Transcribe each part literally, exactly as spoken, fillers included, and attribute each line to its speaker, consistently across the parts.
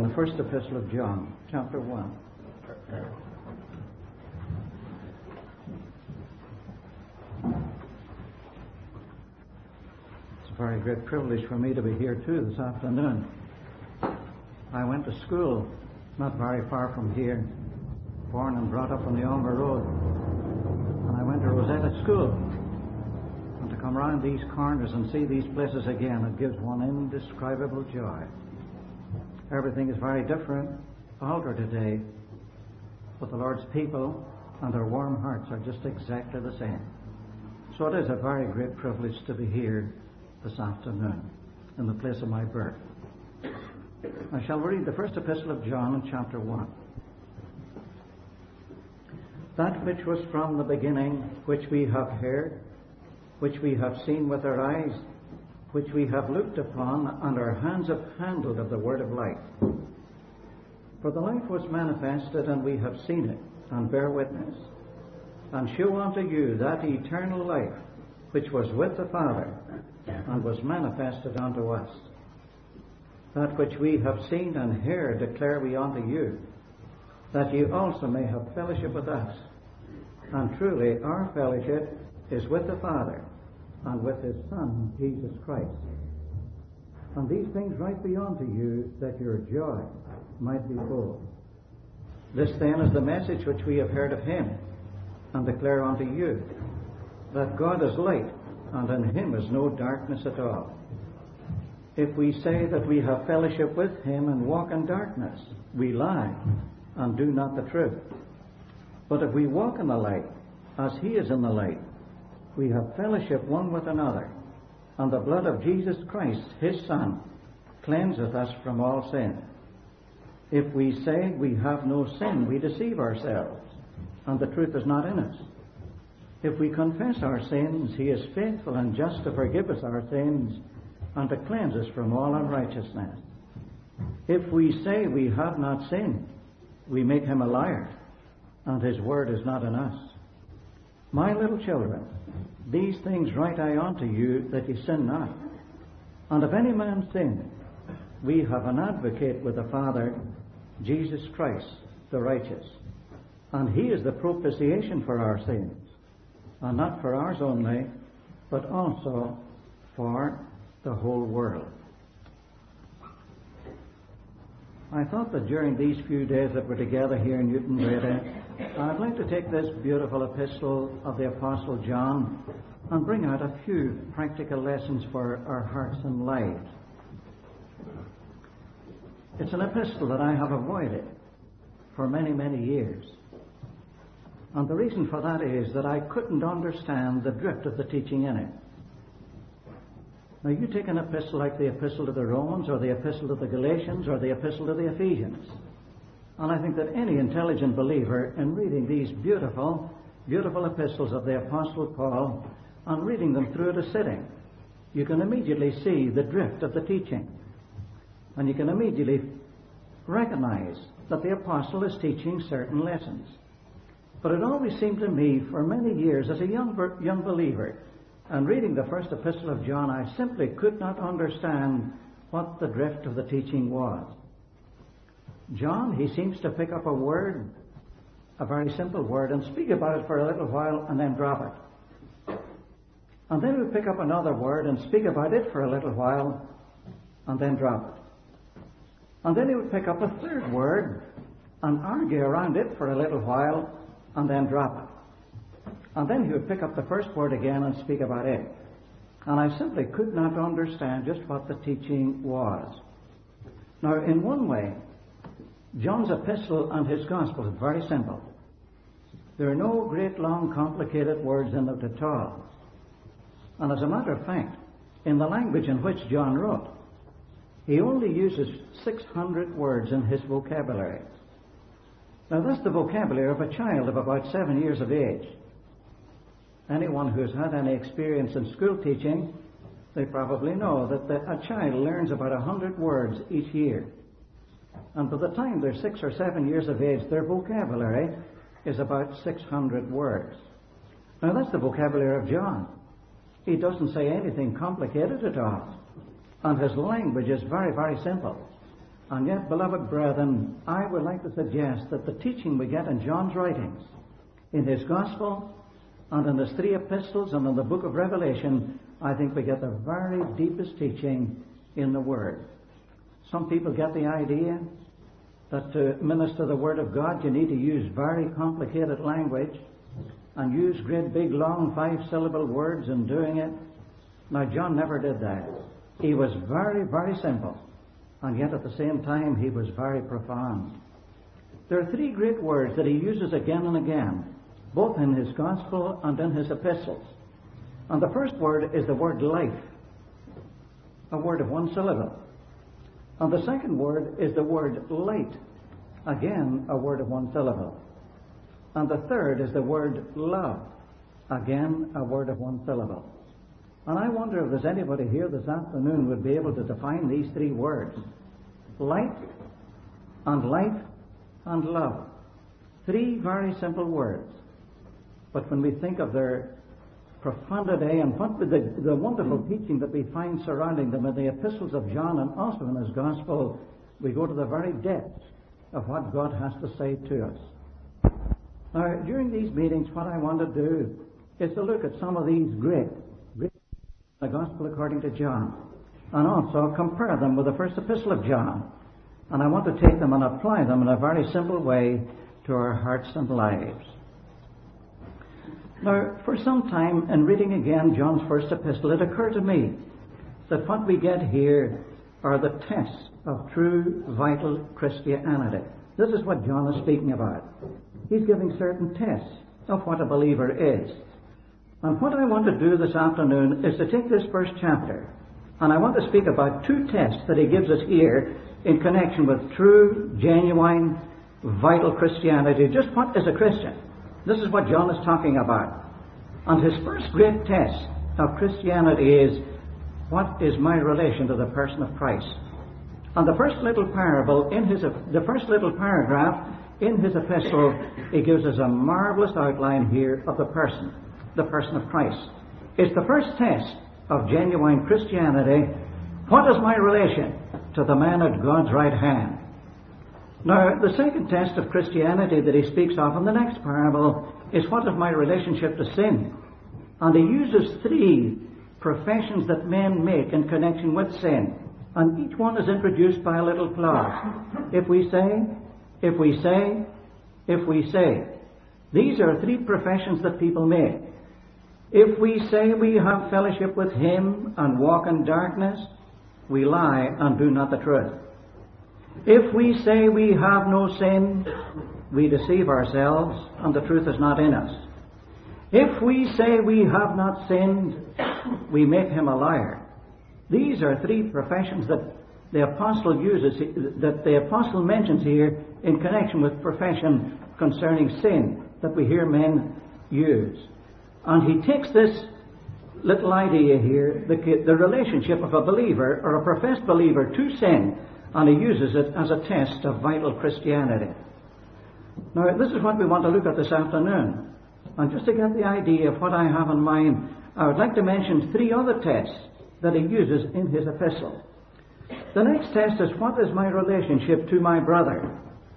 Speaker 1: the first epistle of John, chapter one. It's a very great privilege for me to be here too this afternoon. I went to school not very far from here, born and brought up on the Almer Road, and I went to Rosetta School. And to come round these corners and see these places again, it gives one indescribable joy. Everything is very different, altered today, but the Lord's people and their warm hearts are just exactly the same. So it is a very great privilege to be here this afternoon in the place of my birth. I shall read the first epistle of John in chapter one. That which was from the beginning, which we have heard, which we have seen with our eyes, which we have looked upon, and our hands have handled of the word of life. For the life was manifested, and we have seen it, and bear witness, and show unto you that eternal life which was with the Father, and was manifested unto us. That which we have seen and heard declare we unto you, that ye also may have fellowship with us. And truly our fellowship is with the Father, and with his Son, Jesus Christ. And these things write be unto you, that your joy might be full. This then is the message which we have heard of him, and declare unto you, that God is light, and in him is no darkness at all. If we say that we have fellowship with him and walk in darkness, we lie, and do not the truth. But if we walk in the light, as he is in the light, we have fellowship one with another, and the blood of Jesus Christ, his Son, cleanseth us from all sin. If we say we have no sin, we deceive ourselves, and the truth is not in us. If we confess our sins, he is faithful and just to forgive us our sins, and to cleanse us from all unrighteousness. If we say we have not sinned, we make him a liar, and his word is not in us. My little children, these things write I unto you, that ye sin not. And if any man sin, we have an advocate with the Father, Jesus Christ, the righteous. And he is the propitiation for our sins, and not for ours only, but also for the whole world. I thought that during these few days that we're together here in Newton Breda, I'd like to take this beautiful epistle of the Apostle John and bring out a few practical lessons for our hearts and lives. It's an epistle that I have avoided for many, many years. And the reason for that is that I couldn't understand the drift of the teaching in it. Now, you take an epistle like the Epistle to the Romans, or the Epistle to the Galatians, or the Epistle to the Ephesians, and I think that any intelligent believer, in reading these beautiful, beautiful epistles of the Apostle Paul, and reading them through at a sitting, you can immediately see the drift of the teaching. And you can immediately recognize that the Apostle is teaching certain lessons. But it always seemed to me, for many years, as a young, young believer, and reading the first epistle of John, I simply could not understand what the drift of the teaching was. John, he seems to pick up a word, a very simple word, and speak about it for a little while and then drop it. And then he would pick up another word and speak about it for a little while and then drop it. And then he would pick up a third word and argue around it for a little while and then drop it. And then he would pick up the first word again and speak about it. And I simply could not understand just what the teaching was. Now, in one way, John's epistle and his gospel is very simple. There are no great, long, complicated words in it at all. And as a matter of fact, in the language in which John wrote, he only uses six hundred words in his vocabulary. Now, that's the vocabulary of a child of about seven years of age. Anyone who's had any experience in school teaching, they probably know that the, a child learns about a hundred words each year. And by the time they're six or seven years of age, their vocabulary is about six hundred words. Now, that's the vocabulary of John. He doesn't say anything complicated at all. And his language is very, very simple. And yet, beloved brethren, I would like to suggest that the teaching we get in John's writings, in his Gospel, and in his three epistles, and in the book of Revelation, I think we get the very deepest teaching in the Word. Some people get the idea that to minister the Word of God, you need to use very complicated language and use great big long five-syllable words in doing it. Now, John never did that. He was very, very simple. And yet at the same time, he was very profound. There are three great words that he uses again and again, both in his Gospel and in his epistles. And the first word is the word life, a word of one syllable. And the second word is the word light, again a word of one syllable. And the third is the word love, again a word of one syllable. And I wonder if there's anybody here this afternoon who would be able to define these three words. Light and life and love. Three very simple words. But when we think of their profundity and what the, the wonderful teaching that we find surrounding them in the epistles of John and also in his Gospel, we go to the very depths of what God has to say to us. Now, during these meetings, what I want to do is to look at some of these great the Gospel according to John, and also compare them with the first epistle of John. And I want to take them and apply them in a very simple way to our hearts and lives. Now, for some time, in reading again John's first epistle, it occurred to me that what we get here are the tests of true, vital Christianity. This is what John is speaking about. He's giving certain tests of what a believer is. And what I want to do this afternoon is to take this first chapter, and I want to speak about two tests that he gives us here in connection with true, genuine, vital Christianity. Just what is a Christian? This is what John is talking about. And his first great test of Christianity is, what is my relation to the person of Christ? And the first little parable in his, the first little paragraph in his epistle, he gives us a marvelous outline here of the person. The person of Christ. It's the first test of genuine Christianity. What is my relation to the man at God's right hand? Now, the second test of Christianity that he speaks of in the next parable is, what is my relationship to sin? And he uses three professions that men make in connection with sin. And each one is introduced by a little clause. If we say, if we say, if we say. These are three professions that people make. If we say we have fellowship with him and walk in darkness, we lie and do not the truth. If we say we have no sin, we deceive ourselves and the truth is not in us. If we say we have not sinned, we make him a liar. These are three professions that the apostle uses, that the apostle mentions here in connection with profession concerning sin, that we hear men use. And he takes this little idea here, the, the relationship of a believer or a professed believer to sin, and he uses it as a test of vital Christianity. Now, this is what we want to look at this afternoon. And just to get the idea of what I have in mind, I would like to mention three other tests that he uses in his epistle. The next test is, what is my relationship to my brother?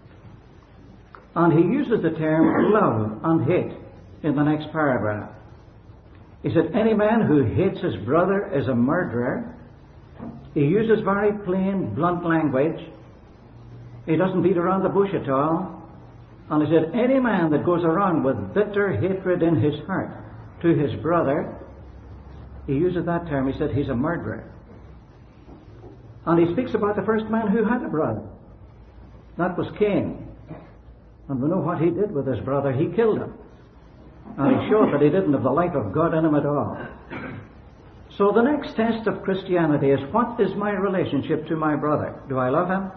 Speaker 1: And he uses the term love and hate in the next paragraph. He said, any man who hates his brother is a murderer. He uses very plain, blunt language. He doesn't beat around the bush at all. And he said, any man that goes around with bitter hatred in his heart to his brother, he uses that term, he said, he's a murderer. And he speaks about the first man who had a brother. That was Cain. And we know what he did with his brother. He killed him. And he showed that he didn't have the life of God in him at all. So the next test of Christianity is, what is my relationship to my brother? Do I love him?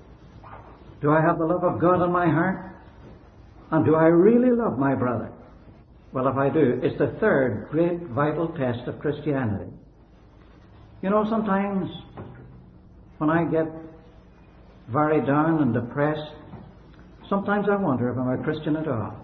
Speaker 1: Do I have the love of God in my heart? And do I really love my brother? Well, if I do, it's the third great vital test of Christianity. You know, sometimes when I get very down and depressed, sometimes I wonder if I'm a Christian at all.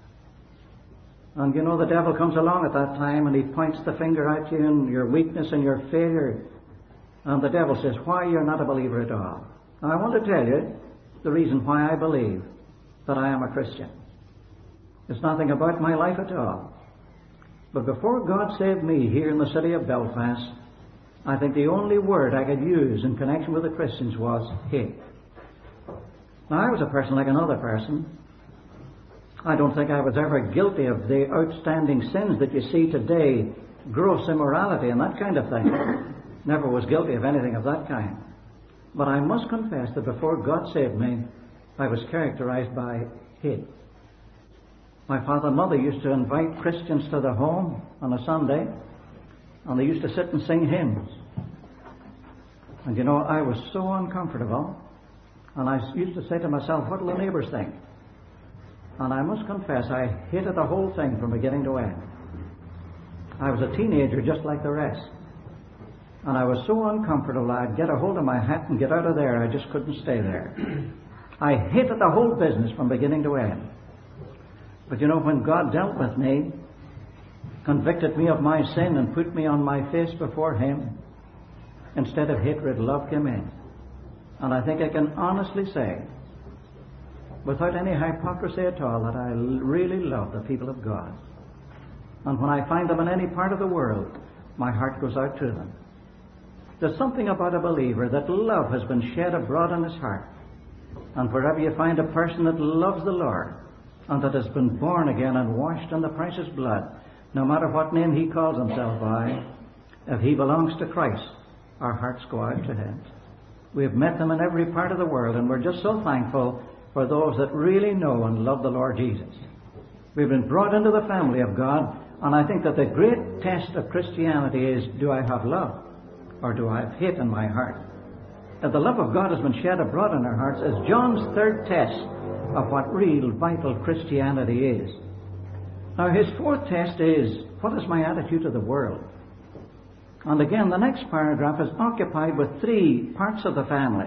Speaker 1: And you know, the devil comes along at that time and he points the finger at you and your weakness and your failure. And the devil says, why, you're not a believer at all. Now, I want to tell you the reason why I believe that I am a Christian. It's nothing about my life at all. But before God saved me here in the city of Belfast, I think the only word I could use in connection with the Christians was hate. Now, I was a person like another person. I don't think I was ever guilty of the outstanding sins that you see today, gross immorality and that kind of thing. Never was guilty of anything of that kind. But I must confess that before God saved me, I was characterized by hate. My father and mother used to invite Christians to their home on a Sunday, and they used to sit and sing hymns. And you know, I was so uncomfortable, and I used to say to myself, what will the neighbors think? And I must confess, I hated the whole thing from beginning to end. I was a teenager just like the rest. And I was so uncomfortable, I'd get a hold of my hat and get out of there. I just couldn't stay there. I hated the whole business from beginning to end. But you know, when God dealt with me, convicted me of my sin and put me on my face before Him, instead of hatred, love came in. And I think I can honestly say, without any hypocrisy at all, that I really love the people of God. And when I find them in any part of the world, my heart goes out to them. There's something about a believer that love has been shed abroad in his heart. And wherever you find a person that loves the Lord, and that has been born again and washed in the precious blood, no matter what name he calls himself by, if he belongs to Christ, our hearts go out to him. We've met them in every part of the world, and we're just so thankful for those that really know and love the Lord Jesus. We've been brought into the family of God, and I think that the great test of Christianity is, do I have love, or do I have hate in my heart? If the love of God has been shed abroad in our hearts, is John's third test of what real, vital Christianity is. Now, his fourth test is, what is my attitude to the world? And again, the next paragraph is occupied with three parts of the family.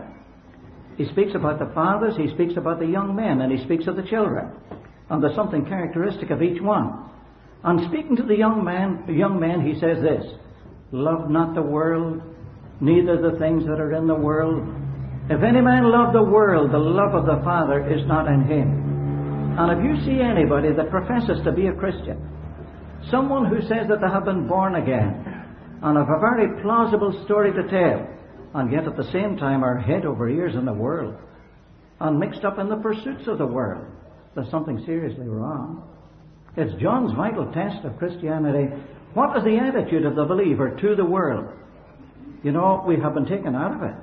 Speaker 1: He speaks about the fathers, he speaks about the young men, and he speaks of the children. And there's something characteristic of each one. And speaking to the young man, the young men, he says this, love not the world, neither the things that are in the world. If any man love the world, the love of the Father is not in him. And if you see anybody that professes to be a Christian, someone who says that they have been born again, and have a very plausible story to tell, and yet at the same time are head over ears in the world, and mixed up in the pursuits of the world, there's something seriously wrong. It's John's vital test of Christianity. What is the attitude of the believer to the world? You know, we have been taken out of it.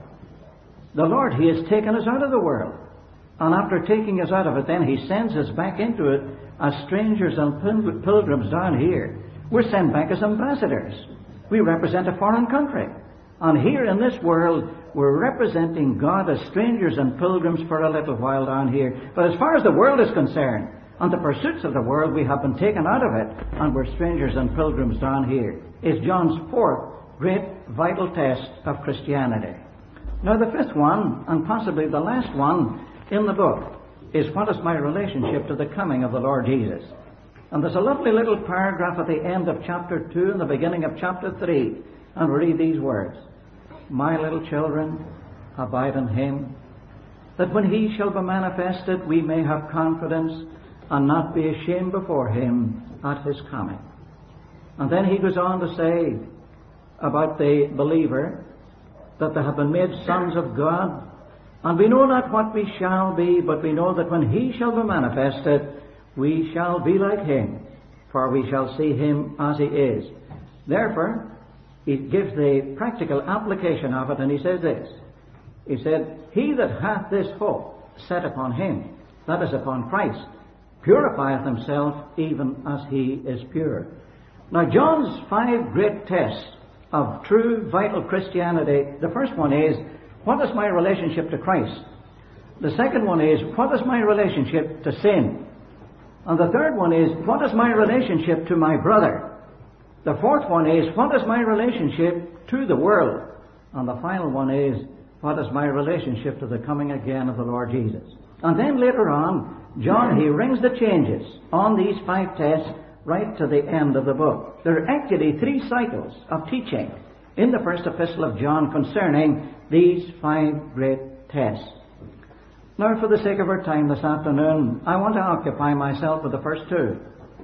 Speaker 1: The Lord, He has taken us out of the world. And after taking us out of it, then He sends us back into it as strangers and pilgrims down here. We're sent back as ambassadors. We represent a foreign country. And here in this world, we're representing God as strangers and pilgrims for a little while down here. But as far as the world is concerned, and the pursuits of the world, we have been taken out of it, and we're strangers and pilgrims down here. Is John's fourth great vital test of Christianity. Now, the fifth one, and possibly the last one in the book, is what is my relationship to the coming of the Lord Jesus? And there's a lovely little paragraph at the end of chapter two and the beginning of chapter three, and we read these words. My little children, abide in Him, that when He shall be manifested, we may have confidence and not be ashamed before Him at His coming. And then he goes on to say about the believer that they have been made sons of God, and we know not what we shall be, but we know that when He shall be manifested, we shall be like Him, for we shall see Him as He is. Therefore, he gives the practical application of it, and he says this. He said, He that hath this hope set upon Him, that is upon Christ, purifieth himself even as He is pure. Now, John's five great tests of true, vital Christianity, the first one is, what is my relationship to Christ? The second one is, what is my relationship to sin? And the third one is, what is my relationship to my brother? The fourth one is, what is my relationship to the world? And the final one is, what is my relationship to the coming again of the Lord Jesus? And then later on, John, he rings the changes on these five tests right to the end of the book. There are actually three cycles of teaching in the first epistle of John concerning these five great tests. Now, for the sake of our time this afternoon, I want to occupy myself with the first two.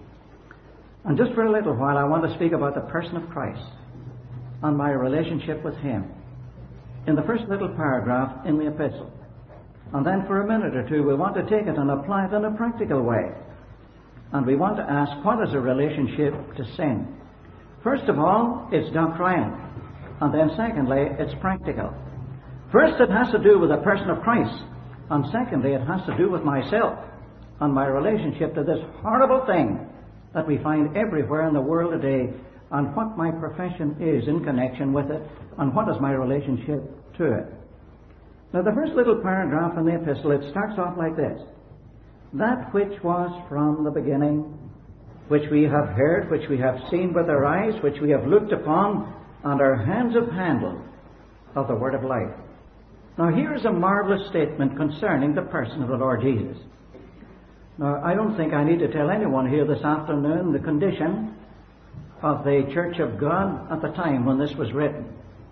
Speaker 1: And just for a little while, I want to speak about the person of Christ and my relationship with Him in the first little paragraph in the epistle. And then for a minute or two, we want to take it and apply it in a practical way. And we want to ask, what is a relationship to sin? First of all, it's doctrinal. And then secondly, it's practical. First, it has to do with the person of Christ. And secondly, it has to do with myself and my relationship to this horrible thing that we find everywhere in the world today, and what my profession is in connection with it, and what is my relationship to it. Now, the first little paragraph in the epistle, it starts off like this. That which was from the beginning, which we have heard, which we have seen with our eyes, which we have looked upon, and our hands have handled, of the word of life. Now, here is a marvelous statement concerning the person of the Lord Jesus. Now, I don't think I need to tell anyone here this afternoon the condition of the Church of God at the time when this was written.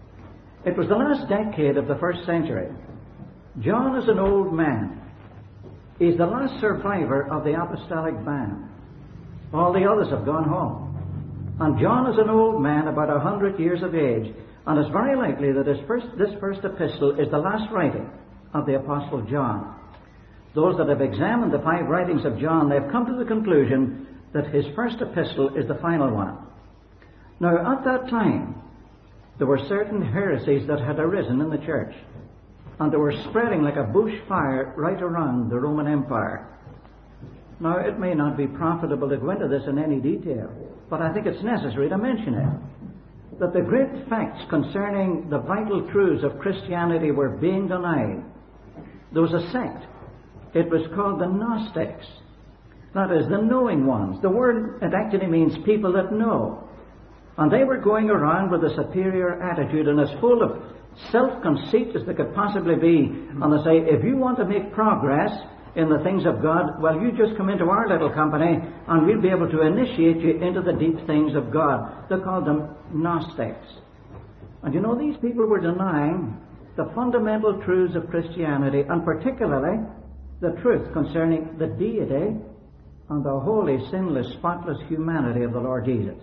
Speaker 1: It was the last decade of the first century. John is an old man. He's the last survivor of the apostolic band. All the others have gone home. And John is an old man, about a hundred years of age, and it's very likely that his first, this first epistle is the last writing of the Apostle John. Those that have examined the five writings of John, they've come to the conclusion that his first epistle is the final one. Now, at that time, there were certain heresies that had arisen in the church, and they were spreading like a bush fire right around the Roman Empire. Now, it may not be profitable to go into this in any detail, but I think it's necessary to mention it, that the great facts concerning the vital truths of Christianity were being denied. There was a sect. It was called the Gnostics. That is, the knowing ones. The word, it actually means people that know. And they were going around with a superior attitude and as full of self-conceit as they could possibly be. And they say, if you want to make progress in the things of God, well, you just come into our little company and we'll be able to initiate you into the deep things of God. They called them Gnostics. And you know, these people were denying the fundamental truths of Christianity, and particularly the truth concerning the deity and the holy, sinless, spotless humanity of the Lord Jesus.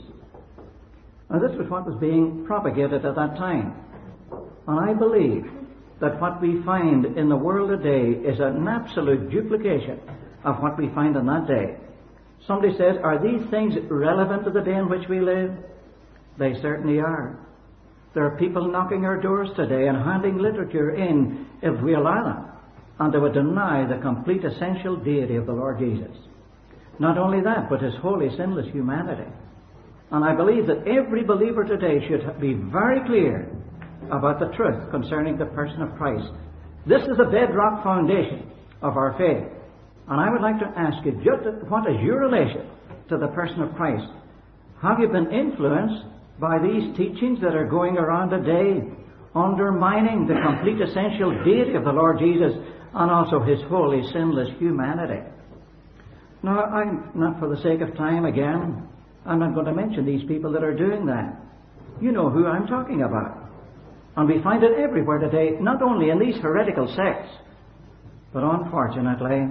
Speaker 1: Now, this was what was being propagated at that time. And I believe that what we find in the world today is an absolute duplication of what we find in that day. Somebody says, are these things relevant to the day in which we live? They certainly are. There are people knocking our doors today and handing literature in if we allow them. And they would deny the complete essential deity of the Lord Jesus. Not only that, but His holy, sinless humanity. And I believe that every believer today should be very clear about the truth concerning the person of Christ. This is the bedrock foundation of our faith. And I would like to ask you, just what is your relation to the person of Christ? Have you been influenced by these teachings that are going around today, undermining the complete essential deity of the Lord Jesus and also His holy, sinless humanity? Now, I'm not for the sake of time again, I'm not going to mention these people that are doing that. You know who I'm talking about. And we find it everywhere today, not only in these heretical sects, but unfortunately,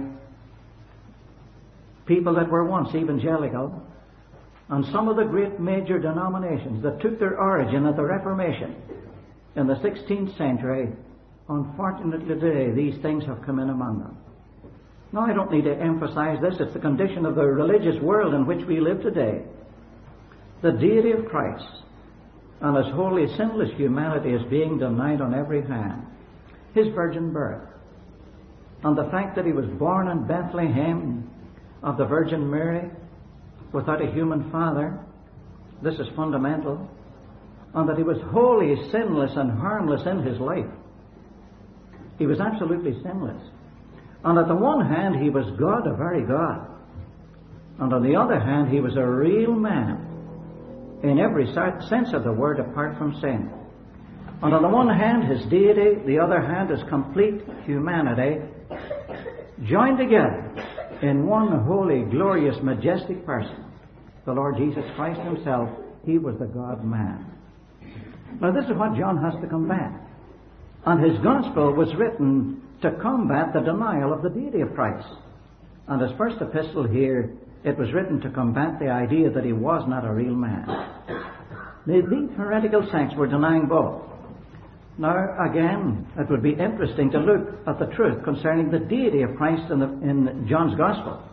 Speaker 1: people that were once evangelical, and some of the great major denominations that took their origin at the Reformation in the sixteenth century, unfortunately today, these things have come in among them. Now, I don't need to emphasize this. It's the condition of the religious world in which we live today. The deity of Christ and His holy, sinless humanity is being denied on every hand. His virgin birth, and the fact that He was born in Bethlehem of the Virgin Mary without a human father, this is fundamental. And that He was holy, sinless, and harmless in His life. He was absolutely sinless. And on the one hand, He was God, a very God. And on the other hand, He was a real man in every sense of the word, apart from sin. And on the one hand, His deity, the other hand, His complete humanity, joined together in one holy, glorious, majestic person. The Lord Jesus Christ Himself, He was the God-man. Now, this is what John has to combat. And his gospel was written to combat the denial of the deity of Christ. And his first epistle here, it was written to combat the idea that he was not a real man. These heretical sects were denying both. Now, again, it would be interesting to look at the truth concerning the deity of Christ in, the, in John's Gospel.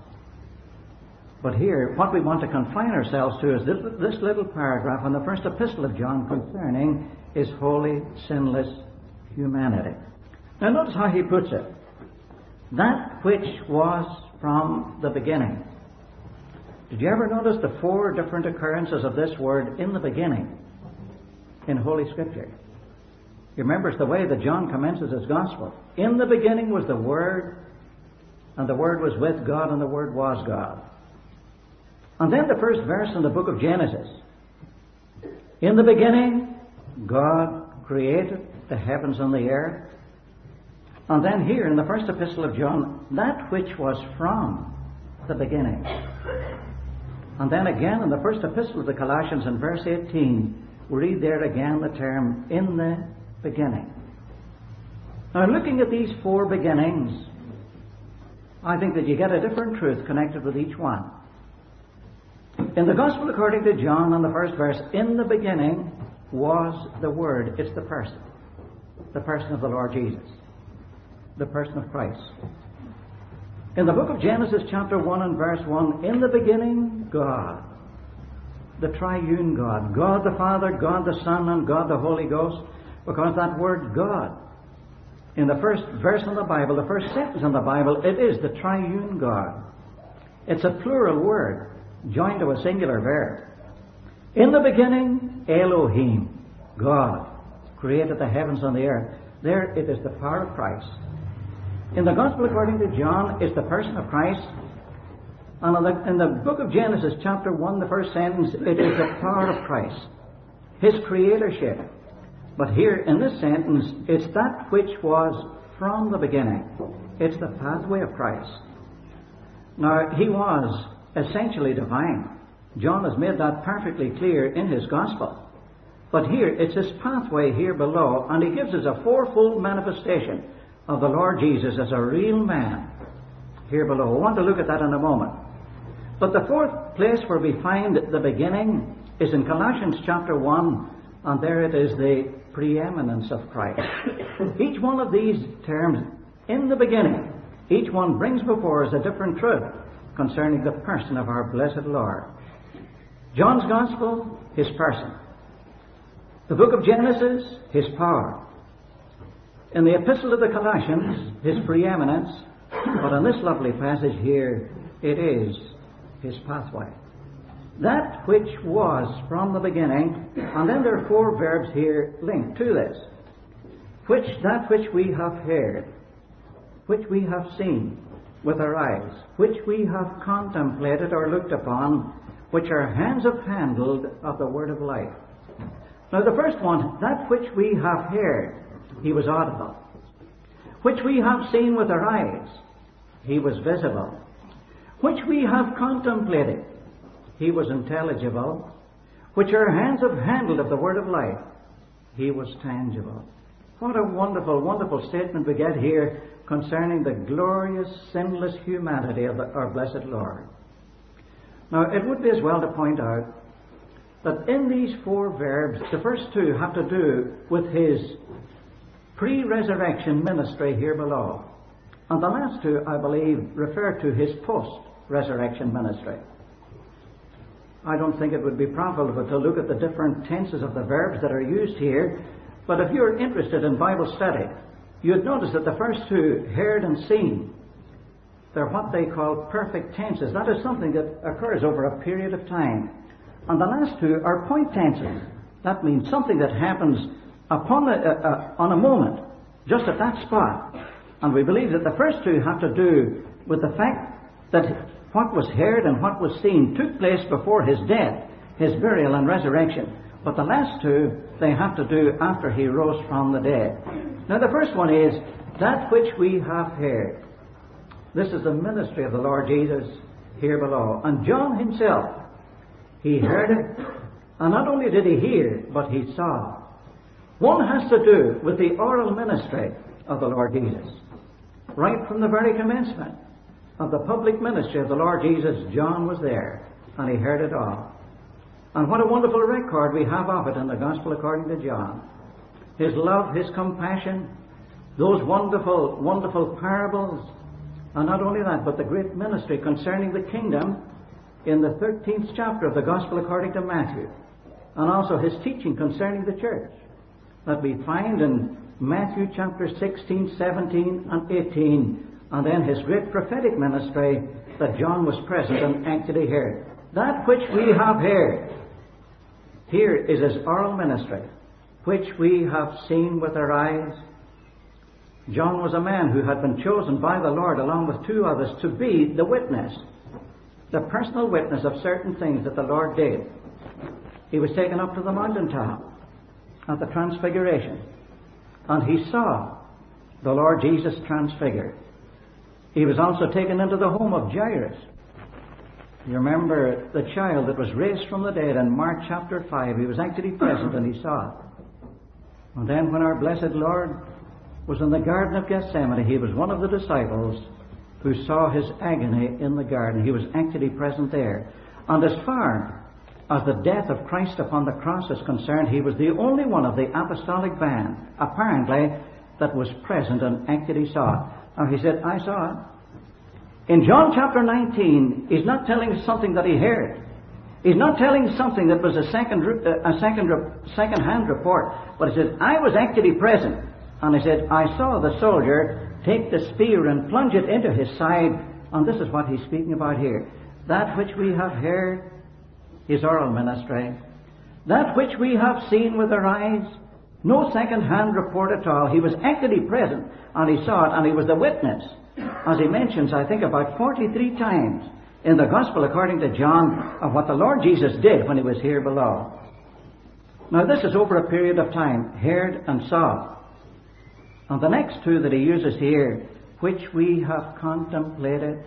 Speaker 1: But here, what we want to confine ourselves to is this, this little paragraph in the first epistle of John concerning his holy, sinless humanity. Now, notice how he puts it. That which was from the beginning. Did you ever notice the four different occurrences of this word, in the beginning, in Holy Scripture? You remember, it's the way that John commences his Gospel. In the beginning was the Word, and the Word was with God, and the Word was God. And then the first verse in the book of Genesis. In the beginning, God created the heavens and the earth. And then here in the first epistle of John, that which was from the beginning. And then again in the first epistle of the Colossians in verse eighteen, we read there again the term, in the beginning. Now, looking at these four beginnings, I think that you get a different truth connected with each one. In the Gospel according to John, in the first verse, in the beginning was the Word. It's the person. The person of the Lord Jesus. The person of Christ. In the book of Genesis, chapter one and verse one, in the beginning, God. The triune God. God the Father, God the Son, and God the Holy Ghost. Because that word God, in the first verse in the Bible, the first sentence in the Bible, it is the triune God. It's a plural word, joined to a singular verb. In the beginning, Elohim, God, created the heavens and the earth. There it is the power of Christ. In the Gospel according to John, it's the person of Christ. And in the, in the book of Genesis, chapter one, the first sentence, it is the power of Christ. His creatorship. But here in this sentence, it's that which was from the beginning. It's the pathway of Christ. Now, he was essentially divine. John has made that perfectly clear in his Gospel. But here, it's his pathway here below, and he gives us a fourfold manifestation of the Lord Jesus as a real man here below. We want to look at that in a moment. But the fourth place where we find the beginning is in Colossians chapter one, and there it is the preeminence of Christ. Each one of these terms, in the beginning, each one brings before us a different truth concerning the person of our blessed Lord. John's Gospel, his person. The book of Genesis, his power. In the epistle of the Colossians, his preeminence. But in this lovely passage here, it is his pathway. That which was from the beginning, and then there are four verbs here linked to this. Which, that which we have heard, which we have seen with our eyes, which we have contemplated or looked upon, which our hands have handled of the word of life. Now the first one, that which we have heard, he was audible. Which we have seen with our eyes, he was visible. Which we have contemplated, he was intelligible. Which our hands have handled of the word of life, he was tangible. What a wonderful, wonderful statement we get here concerning the glorious, sinless humanity of the, our blessed Lord. Now, it would be as well to point out that in these four verbs, the first two have to do with his pre-resurrection ministry here below. And the last two, I believe, refer to his post-resurrection ministry. I don't think it would be profitable to look at the different tenses of the verbs that are used here, but if you're interested in Bible study, you'd notice that the first two, heard and seen, they're what they call perfect tenses. That is something that occurs over a period of time. And the last two are point tenses. That means something that happens upon a, uh, uh, on a moment, just at that spot. And we believe that the first two have to do with the fact that what was heard and what was seen took place before his death, his burial and resurrection. But the last two, they have to do after he rose from the dead. Now the first one is, that which we have heard. This is the ministry of the Lord Jesus here below. And John himself, he heard it, and not only did he hear, but he saw. One has to do with the oral ministry of the Lord Jesus. Right from the very commencement of the public ministry of the Lord Jesus, John was there, and he heard it all. And what a wonderful record we have of it in the Gospel according to John. His love, his compassion, those wonderful, wonderful parables, and not only that, but the great ministry concerning the kingdom in the thirteenth chapter of the Gospel according to Matthew, and also his teaching concerning the church that we find in Matthew chapter sixteen, seventeen, and eighteen, and then his great prophetic ministry that John was present and actually heard. That which we have heard, here is his oral ministry, which we have seen with our eyes. John was a man who had been chosen by the Lord along with two others to be the witness, the personal witness of certain things that the Lord did. He was taken up to the mountaintop at the Transfiguration, and he saw the Lord Jesus transfigured. He was also taken into the home of Jairus. You remember the child that was raised from the dead in Mark chapter five. He was actually present and he saw it. And then when our blessed Lord was in the Garden of Gethsemane, he was one of the disciples who saw his agony in the garden. He was actually present there. And as far as the death of Christ upon the cross is concerned, he was the only one of the apostolic band, apparently, that was present and actually saw it. And he said, I saw it. In John chapter nineteen, he's not telling us something that he heard. He's not telling us something that was a second, a second, second-hand report. But he said, I was actually present. And he said, I saw the soldier take the spear and plunge it into his side. And this is what he's speaking about here. That which we have heard, his oral ministry. That which we have seen with our eyes, no second-hand report at all. He was actually present, and he saw it, and he was the witness. As he mentions, I think, about forty-three times in the Gospel according to John of what the Lord Jesus did when he was here below. Now this is over a period of time, heard and saw. And the next two that he uses here, which we have contemplated,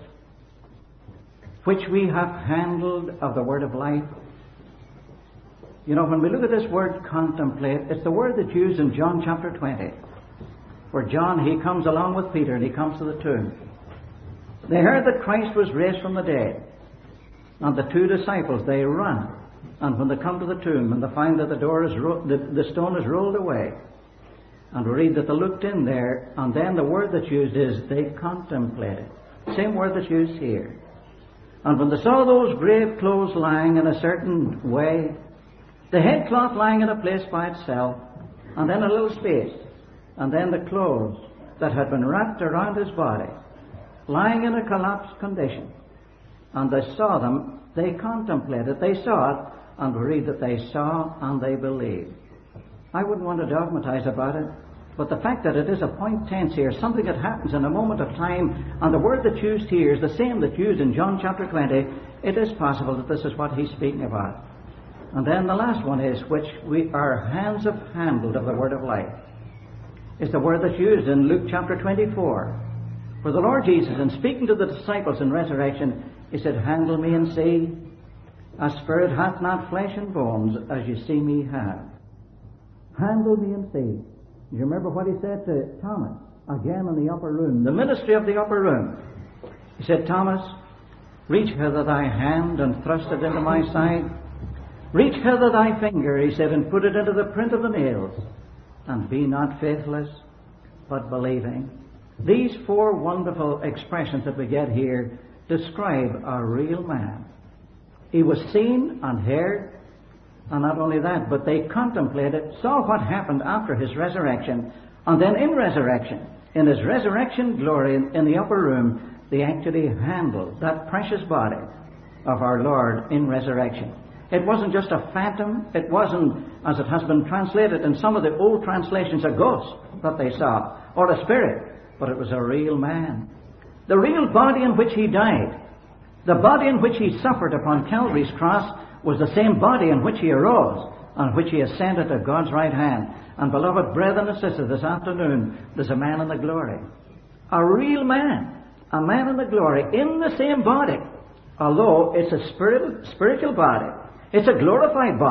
Speaker 1: which we have handled of the word of life. You know, when we look at this word contemplate, it's the word that's used in John chapter twenty, where John, he comes along with Peter and he comes to the tomb. They heard that Christ was raised from the dead. And the two disciples, they run. And when they come to the tomb and they find that the door is ro- the, the stone is rolled away, and we read that they looked in there, and then the word that's used is they contemplated. Same word that's used here. And when they saw those grave clothes lying in a certain way, the headcloth lying in a place by itself, and then a little space, and then the clothes that had been wrapped around his body, lying in a collapsed condition. And they saw them, they contemplated, they saw it, and we read that they saw and they believed. I wouldn't want to dogmatize about it, but the fact that it is a point tense here, something that happens in a moment of time, and the word that's used here is the same that's used in John chapter twenty, it is possible that this is what he's speaking about. And then the last one is, which we our hands have handled of the word of life, is the word that's used in Luke chapter twenty-four, where the Lord Jesus, in speaking to the disciples in resurrection, he said, handle me and see, a spirit hath not flesh and bones, as you see me have. Handle me and see. You remember what he said to Thomas, again in the upper room, the ministry of the upper room. He said, Thomas, reach hither thy hand and thrust it into my side. Reach hither thy finger, he said, and put it into the print of the nails. And be not faithless, but believing. These four wonderful expressions that we get here describe a real man. He was seen and heard, and not only that, but they contemplated, saw what happened after his resurrection, and then in resurrection, in his resurrection glory in, in the upper room, they actually handled that precious body of our Lord in resurrection. It wasn't just a phantom. It wasn't, as it has been translated in some of the old translations, a ghost that they saw, or a spirit, but it was a real man. The real body in which he died, the body in which he suffered upon Calvary's cross, was the same body in which he arose, on which he ascended to God's right hand. And beloved brethren and sisters, this afternoon, there's a man in the glory. A real man. A man in the glory, in the same body. Although it's a spirit, spiritual body. It's a glorified body.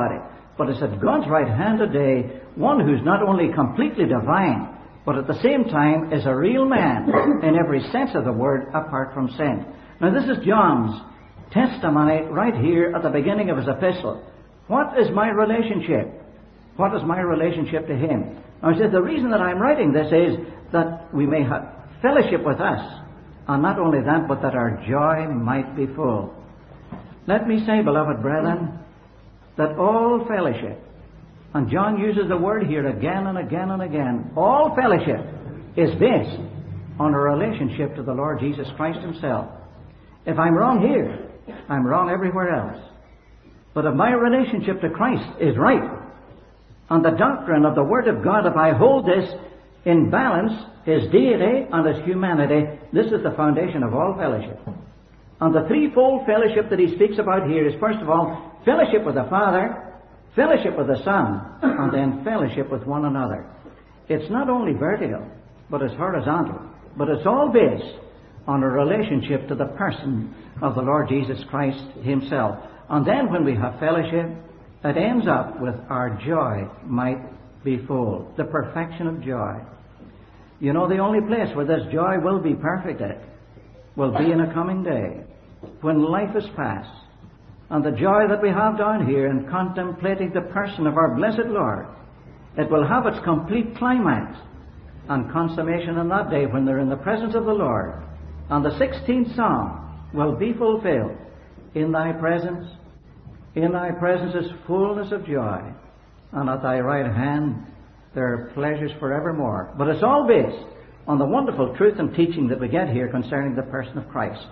Speaker 1: but is at God's right hand today, one who's not only completely divine, but at the same time is a real man in every sense of the word, apart from sin. Now this is John's testimony right here at the beginning of his epistle. What is my relationship? What is my relationship to him? Now he says, the reason that I'm writing this is that we may have fellowship with us, and not only that, but that our joy might be full. Let me say, beloved brethren, that all fellowship, and John uses the word here again and again and again, all fellowship is based on a relationship to the Lord Jesus Christ himself. If I'm wrong here, I'm wrong everywhere else. But if my relationship to Christ is right, and the doctrine of the Word of God, if I hold this in balance, his deity and his humanity, this is the foundation of all fellowship. And the threefold fellowship that he speaks about here is, first of all, fellowship with the Father, fellowship with the Son, and then fellowship with one another. It's not only vertical, but it's horizontal. But it's all based on a relationship to the person of the Lord Jesus Christ himself. And then when we have fellowship, it ends up with our joy might be full. The perfection of joy. You know, the only place where this joy will be perfected will be in a coming day, when life is past. And the joy that we have down here in contemplating the person of our blessed Lord, it will have its complete climax and consummation on that day when they're in the presence of the Lord. And the sixteenth Psalm will be fulfilled. In thy presence, in thy presence is fullness of joy, and at thy right hand there are pleasures forevermore. But it's all based on the wonderful truth and teaching that we get here concerning the person of Christ.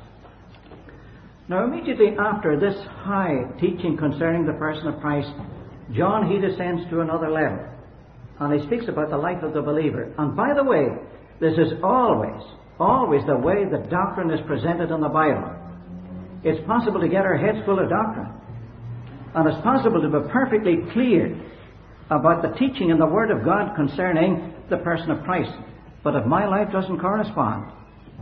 Speaker 1: Now, immediately after this high teaching concerning the person of Christ, John, he descends to another level, and he speaks about the life of the believer. And by the way, this is always, always the way the doctrine is presented in the Bible. It's possible to get our heads full of doctrine, and it's possible to be perfectly clear about the teaching in the Word of God concerning the person of Christ. But if my life doesn't correspond,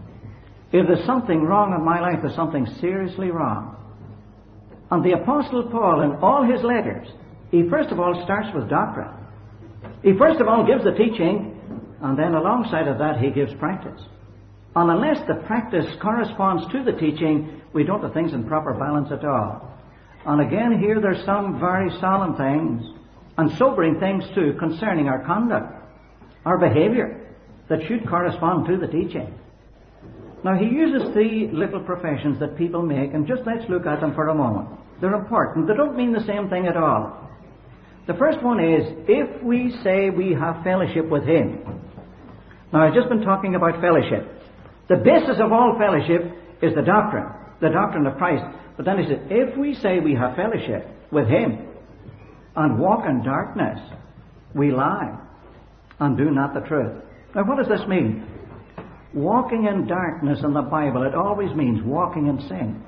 Speaker 1: if there's something wrong in my life, there's something seriously wrong. And the Apostle Paul, in all his letters, he first of all starts with doctrine. He first of all gives the teaching, and then alongside of that he gives practice. And unless the practice corresponds to the teaching, we don't have things in proper balance at all. And again, here there's some very solemn things, and sobering things too, concerning our conduct, our behavior, that should correspond to the teaching. Now, he uses three little professions that people make, and just let's look at them for a moment. They're important. They don't mean the same thing at all. The first one is, if we say we have fellowship with him. Now, I've just been talking about fellowship. The basis of all fellowship is the doctrine, the doctrine of Christ. But then he said, if we say we have fellowship with him and walk in darkness, we lie and do not the truth. Now, what does this mean? Walking in darkness in the Bible, it always means walking in sin.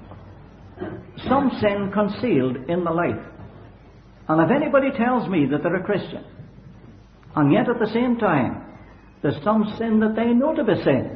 Speaker 1: Some sin concealed in the light. And if anybody tells me that they're a Christian, and yet at the same time, there's some sin that they know to be sin,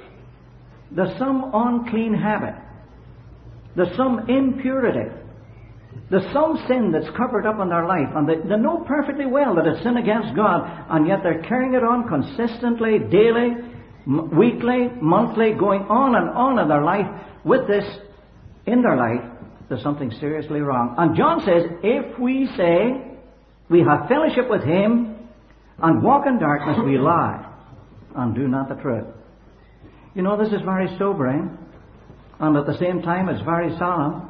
Speaker 1: there's some unclean habit, there's some impurity, there's some sin that's covered up in their life, and they, they know perfectly well that it's sin against God, and yet they're carrying it on consistently, daily, m- weekly, monthly, going on and on in their life with this in their life. There's something seriously wrong. And John says, if we say we have fellowship with him and walk in darkness, we lie and do not the truth. You know, this is very sobering, and at the same time it's very solemn.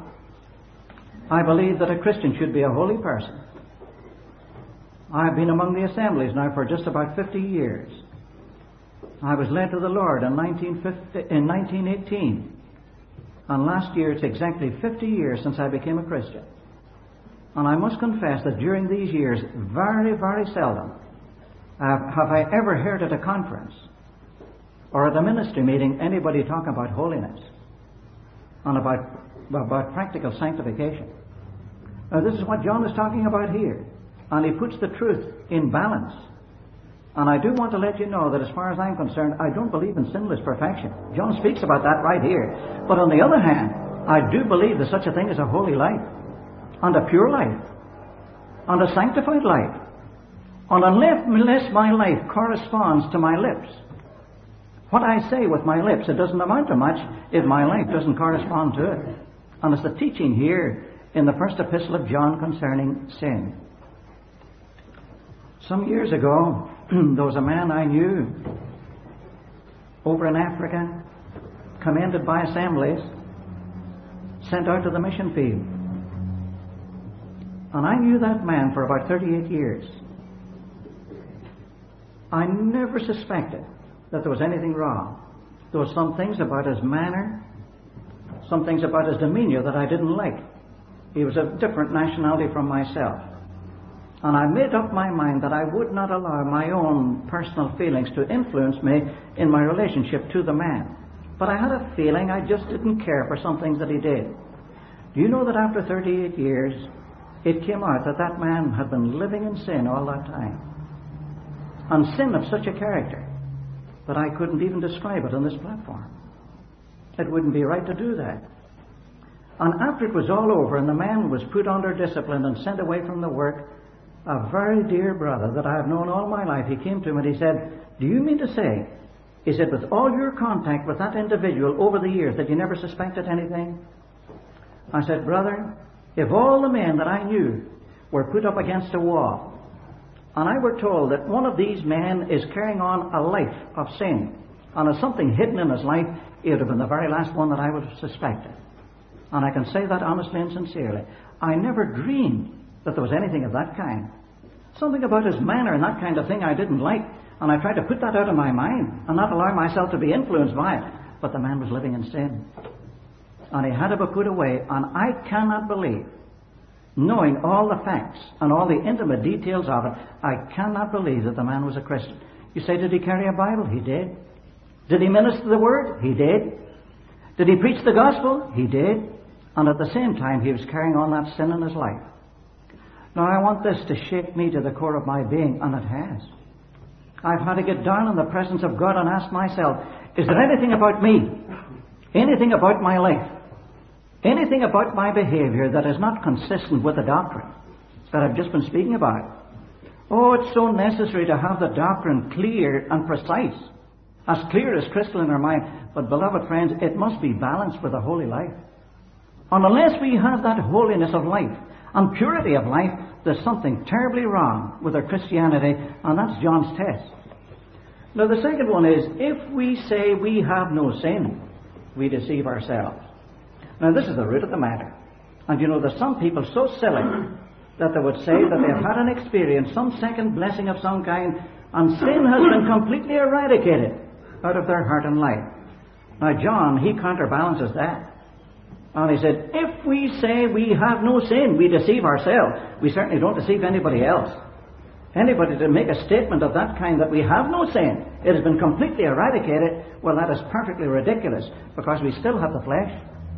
Speaker 1: I believe that a Christian should be a holy person. I've been among the assemblies now for just about fifty years. I was led to the Lord in nineteen eighteen. And last year it's exactly fifty years since I became a Christian. And I must confess that during these years, very, very seldom uh, have I ever heard at a conference or at a ministry meeting anybody talk about holiness and about, about practical sanctification. Now, this is what John is talking about here. And he puts the truth in balance. And I do want to let you know that as far as I'm concerned, I don't believe in sinless perfection. John speaks about that right here. But on the other hand, I do believe there's such a thing as a holy life and a pure life. and a sanctified life. And unless my life corresponds to my lips, what I say with my lips, it doesn't amount to much if my life doesn't correspond to it. And it's the teaching here in the first epistle of John concerning sin. Some years ago, there was a man I knew over in Africa, commended by assemblies, sent out to the mission field. And I knew that man for about thirty-eight years. I never suspected that there was anything wrong. There were some things about his manner, some things about his demeanor that I didn't like. He was of different nationality from myself. And I made up my mind that I would not allow my own personal feelings to influence me in my relationship to the man. But I had a feeling I just didn't care for some things that he did. Do you know that after thirty-eight years, it came out that that man had been living in sin all that time? And sin of such a character that I couldn't even describe it on this platform. It wouldn't be right to do that. And after it was all over and the man was put under discipline and sent away from the work, a very dear brother that I have known all my life, he came to me and he said, "Do you mean to say, is it with all your contact with that individual over the years that you never suspected anything?" I said, "Brother, if all the men that I knew were put up against a wall, and I were told that one of these men is carrying on a life of sin, and has something hidden in his life, it would have been the very last one that I would have suspected." And I can say that honestly and sincerely. I never dreamed that there was anything of that kind. Something about his manner and that kind of thing I didn't like, and I tried to put that out of my mind and not allow myself to be influenced by it. But the man was living in sin, and he had to be put away. And I cannot believe, knowing all the facts and all the intimate details of it, I cannot believe that the man was a Christian. You say, did he carry a Bible? He did. Did he minister the Word? He did. Did he preach the gospel? He did. And at the same time, he was carrying on that sin in his life. Now, I want this to shake me to the core of my being, and it has. I've had to get down in the presence of God and ask myself, is there anything about me, anything about my life, anything about my behavior that is not consistent with the doctrine that I've just been speaking about? Oh, it's so necessary to have the doctrine clear and precise, as clear as crystal in our mind. But, beloved friends, it must be balanced with a holy life. And unless we have that holiness of life and purity of life, there's something terribly wrong with our Christianity, and that's John's test. Now, the second one is, if we say we have no sin, we deceive ourselves. Now, this is the root of the matter. And you know, there's some people so silly that they would say that they've had an experience, some second blessing of some kind, and sin has been completely eradicated out of their heart and life. Now, John, he counterbalances that. And he said, if we say we have no sin, we deceive ourselves. We certainly don't deceive anybody else. Anybody to make a statement of that kind, that we have no sin, it has been completely eradicated, well, that is perfectly ridiculous, because we still have the flesh.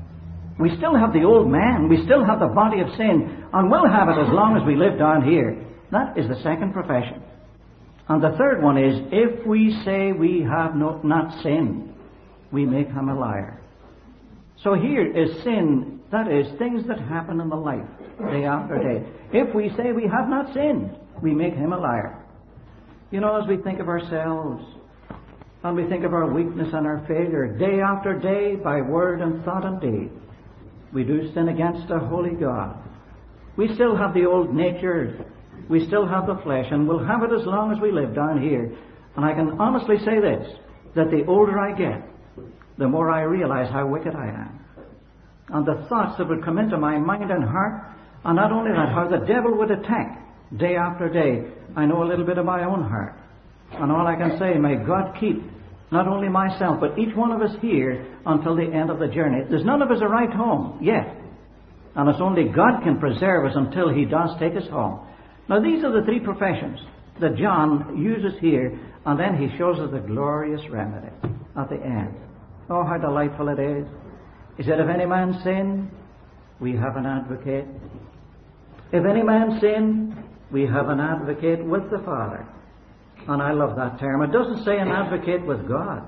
Speaker 1: We still have the old man. We still have the body of sin, and we'll have it as long as we live down here. That is the second profession. And the third one is, if we say we have no, not sinned, we make him a liar. So here is sin, that is, things that happen in the life, day after day. If we say we have not sinned, we make him a liar. You know, as we think of ourselves, and we think of our weakness and our failure, day after day, by word and thought and deed, we do sin against a holy God. We still have the old nature, we still have the flesh, and we'll have it as long as we live down here. And I can honestly say this, that the older I get, the more I realize how wicked I am. And the thoughts that would come into my mind and heart, and not only that, how the devil would attack day after day. I know a little bit of my own heart. And all I can say, may God keep not only myself, but each one of us here until the end of the journey. There's none of us a right home yet. And it's only God can preserve us until He does take us home. Now, these are the three professions that John uses here, and then he shows us the glorious remedy at the end. Oh, how delightful it is. He said, if any man sin, we have an advocate. If any man sin, we have an advocate with the Father. And I love that term. It doesn't say an advocate with God.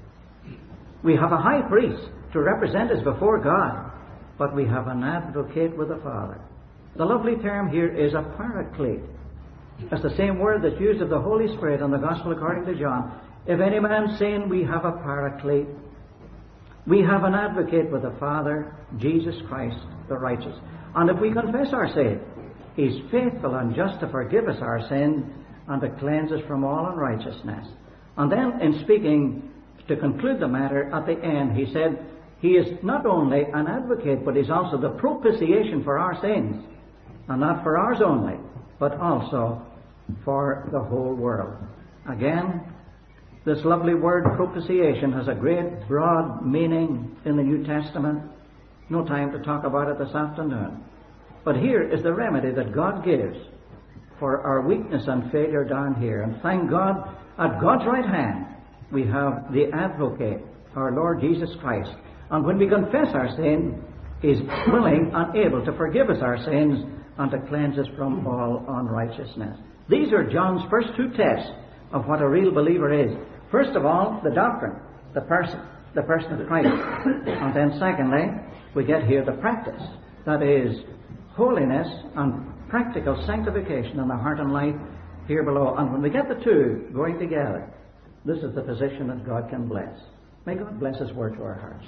Speaker 1: We have a high priest to represent us before God, but we have an advocate with the Father. The lovely term here is a paraclete. That's the same word that's used of the Holy Spirit in the Gospel according to John. If any man sin, we have a paraclete. We have an advocate with the Father, Jesus Christ, the righteous. And if we confess our sin, He's faithful and just to forgive us our sin and to cleanse us from all unrighteousness. And then, in speaking, to conclude the matter, at the end, He said, He is not only an advocate, but He's also the propitiation for our sins. And not for ours only, but also for the whole world. Again, this lovely word propitiation has a great broad meaning in the New Testament. No time to talk about it this afternoon. But here is the remedy that God gives for our weakness and failure down here. And thank God, at God's right hand, we have the advocate, our Lord Jesus Christ. And when we confess our sin, He's willing and able to forgive us our sins and to cleanse us from all unrighteousness. These are John's first two tests of what a real believer is. First of all, the doctrine, the person, the person of Christ. And then secondly, we get here the practice. That is, holiness and practical sanctification in the heart and life here below. And when we get the two going together, this is the position that God can bless. May God bless His word to our hearts.